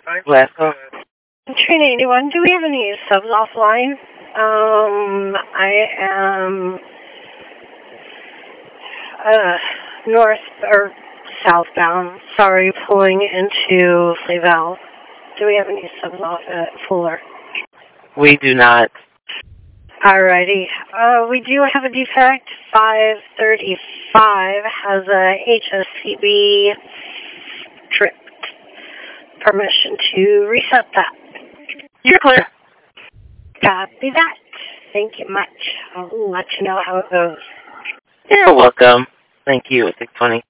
Last call. Train 81, do we have any subs offline? I am north or southbound. Sorry, pulling into Flavel. Do we have any subs off at Fuller? We do not. Alrighty. We do have a defect. 535 has a HSCB tripped. Permission to reset that. You're clear. Copy that. Thank you much. I'll let you know how it goes. You're welcome. Thank you. 620.